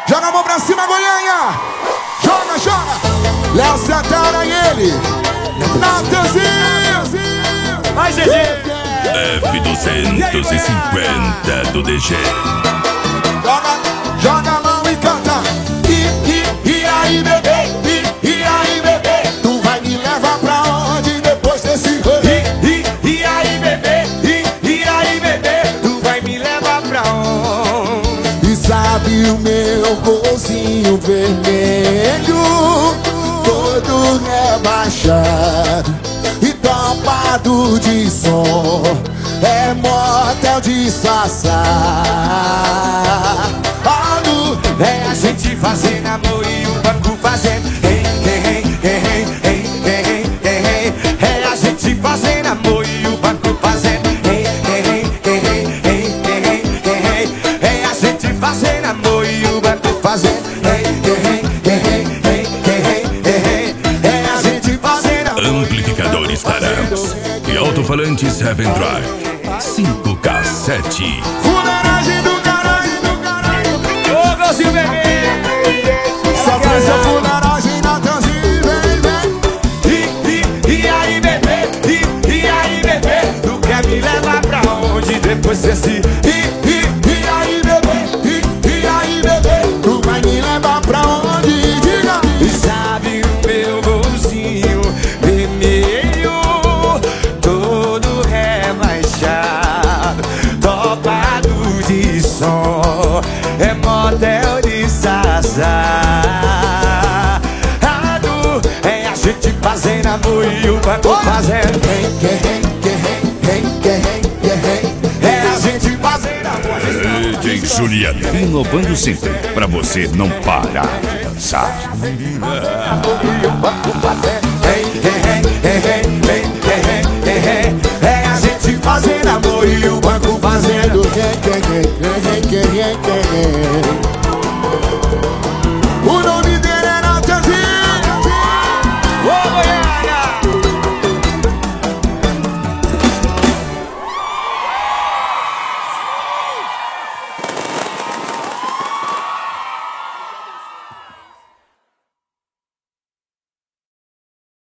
Joga a mão pra cima, Goiânia. Joga, joga. Léo Santana e ele. Natanzinho. Vai, GG. F250 do DG. Joga a mão e canta. E aí, bebê? E aí, bebê? Tu vai me levar pra onde depois desse rolê? E aí, bebê? E aí, bebê? Tu vai me levar pra onde? E sabe o meu bolsinho vermelho, todo rebaixado e topado de som, é motel disfarçado. É a gente fazendo amor e o banco fazendo É a gente fazendo amor e o banco fazendo É a gente fazendo amor e o banco fazendo É a gente fazendo amor. Amplificadores Tarampos e alto-falantes Heaven Drive 5K7. Fuleiragem do caralho. Ô, Gostinho, bebê. Só faz a fuleiragem, Natanzinho, vem. E aí, bebê? E aí, bebê? Tu quer me levar pra onde depois desse? E aí, bebê? E aí, bebê? Tu vai me levar pra onde? Diga. E sabe o meu bolsinho vermelho, todo rebaixado, topado de som, é motel disfarçado. É a gente fazendo amor e o banco fazendo É a gente fazendo amor. DJ Juliano, inovando sempre pra você não parar de dançar. E o banco fazendo.